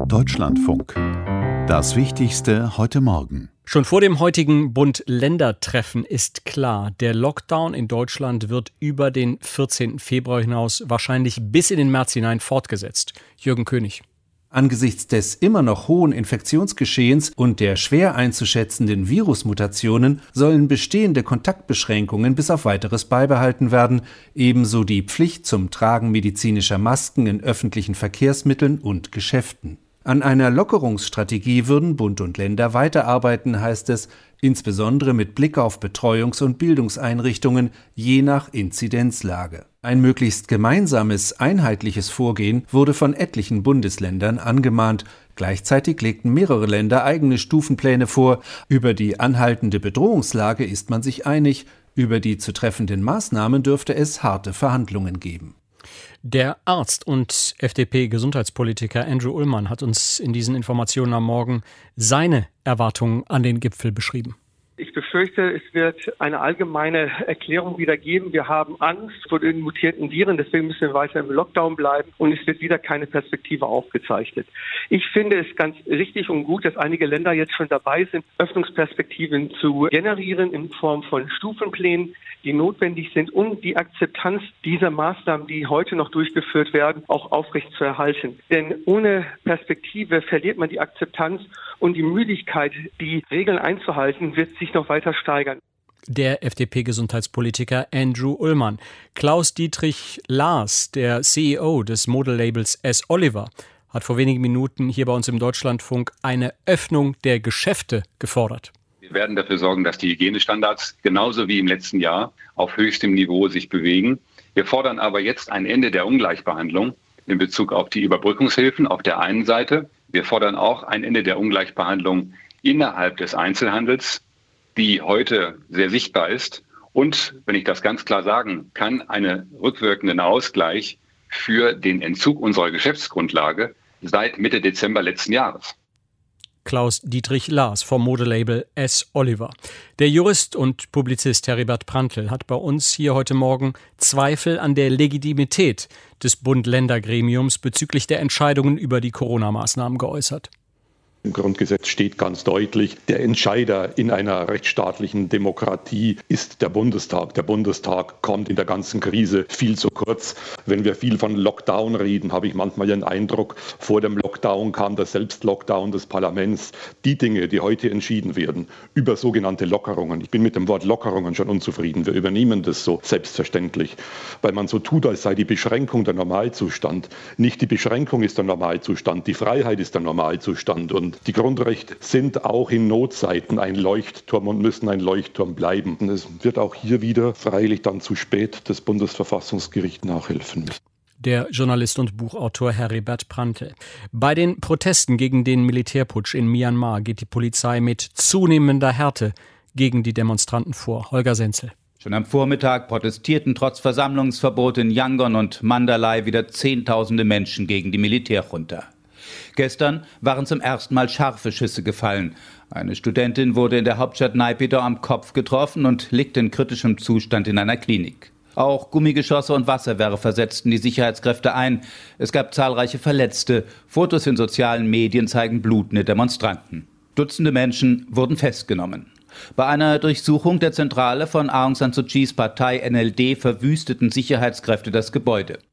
Deutschlandfunk. Das Wichtigste heute Morgen. Schon vor dem heutigen Bund-Länder-Treffen ist klar, der Lockdown in Deutschland wird über den 14. Februar hinaus wahrscheinlich bis in den März hinein fortgesetzt. Jürgen König. Angesichts des immer noch hohen Infektionsgeschehens und der schwer einzuschätzenden Virusmutationen sollen bestehende Kontaktbeschränkungen bis auf Weiteres beibehalten werden, ebenso die Pflicht zum Tragen medizinischer Masken in öffentlichen Verkehrsmitteln und Geschäften. An einer Lockerungsstrategie würden Bund und Länder weiterarbeiten, heißt es, insbesondere mit Blick auf Betreuungs- und Bildungseinrichtungen, je nach Inzidenzlage. Ein möglichst gemeinsames, einheitliches Vorgehen wurde von etlichen Bundesländern angemahnt. Gleichzeitig legten mehrere Länder eigene Stufenpläne vor. Über die anhaltende Bedrohungslage ist man sich einig. Über die zu treffenden Maßnahmen dürfte es harte Verhandlungen geben. Der Arzt und FDP-Gesundheitspolitiker Andrew Ullmann hat uns in diesen Informationen am Morgen seine Erwartungen an den Gipfel beschrieben. Ich befürchte, es wird eine allgemeine Erklärung wieder geben. Wir haben Angst vor den mutierten Viren, deswegen müssen wir weiter im Lockdown bleiben und es wird wieder keine Perspektive aufgezeichnet. Ich finde es ganz richtig und gut, dass einige Länder jetzt schon dabei sind, Öffnungsperspektiven zu generieren in Form von Stufenplänen, die notwendig sind, um die Akzeptanz dieser Maßnahmen, die heute noch durchgeführt werden, auch aufrechtzuerhalten. Denn ohne Perspektive verliert man die Akzeptanz und die Müdigkeit, die Regeln einzuhalten, wird sich noch weiter steigern. Der FDP-Gesundheitspolitiker Andrew Ullmann. Klaus-Dietrich Lahrs, der CEO des Modelabels S. Oliver, hat vor wenigen Minuten hier bei uns im Deutschlandfunk eine Öffnung der Geschäfte gefordert. Wir werden dafür sorgen, dass die Hygienestandards genauso wie im letzten Jahr auf höchstem Niveau sich bewegen. Wir fordern aber jetzt ein Ende der Ungleichbehandlung in Bezug auf die Überbrückungshilfen auf der einen Seite. Wir fordern auch ein Ende der Ungleichbehandlung innerhalb des Einzelhandels, die heute sehr sichtbar ist. Und, wenn ich das ganz klar sagen kann, einen rückwirkenden Ausgleich für den Entzug unserer Geschäftsgrundlage seit Mitte Dezember letzten Jahres. Klaus-Dietrich Lahrs vom Modelabel S. Oliver. Der Jurist und Publizist Heribert Prantl hat bei uns hier heute Morgen Zweifel an der Legitimität des Bund-Länder-Gremiums bezüglich der Entscheidungen über die Corona-Maßnahmen geäußert. Im Grundgesetz steht ganz deutlich, der Entscheider in einer rechtsstaatlichen Demokratie ist der Bundestag. Der Bundestag kommt in der ganzen Krise viel zu kurz. Wenn wir viel von Lockdown reden, habe ich manchmal den Eindruck, vor dem Lockdown kam der Selbstlockdown des Parlaments. Die Dinge, die heute entschieden werden, über sogenannte Lockerungen. Ich bin mit dem Wort Lockerungen schon unzufrieden. Wir übernehmen das so selbstverständlich, weil man so tut, als sei die Beschränkung der Normalzustand. Nicht die Beschränkung ist der Normalzustand, die Freiheit ist der Normalzustand. Und die Grundrechte sind auch in Notzeiten ein Leuchtturm und müssen ein Leuchtturm bleiben. Und es wird auch hier wieder, freilich dann zu spät, das Bundesverfassungsgericht nachhelfen müssen. Der Journalist und Buchautor Heribert Prantl. Bei den Protesten gegen den Militärputsch in Myanmar geht die Polizei mit zunehmender Härte gegen die Demonstranten vor. Holger Senzel. Schon am Vormittag protestierten trotz Versammlungsverbot in Yangon und Mandalay wieder Zehntausende Menschen gegen die Militärjunta. Gestern waren zum ersten Mal scharfe Schüsse gefallen. Eine Studentin wurde in der Hauptstadt Naypyidaw am Kopf getroffen und liegt in kritischem Zustand in einer Klinik. Auch Gummigeschosse und Wasserwerfer setzten die Sicherheitskräfte ein. Es gab zahlreiche Verletzte. Fotos in sozialen Medien zeigen blutende Demonstranten. Dutzende Menschen wurden festgenommen. Bei einer Durchsuchung der Zentrale von Aung San Suu Kyis Partei NLD verwüsteten Sicherheitskräfte das Gebäude.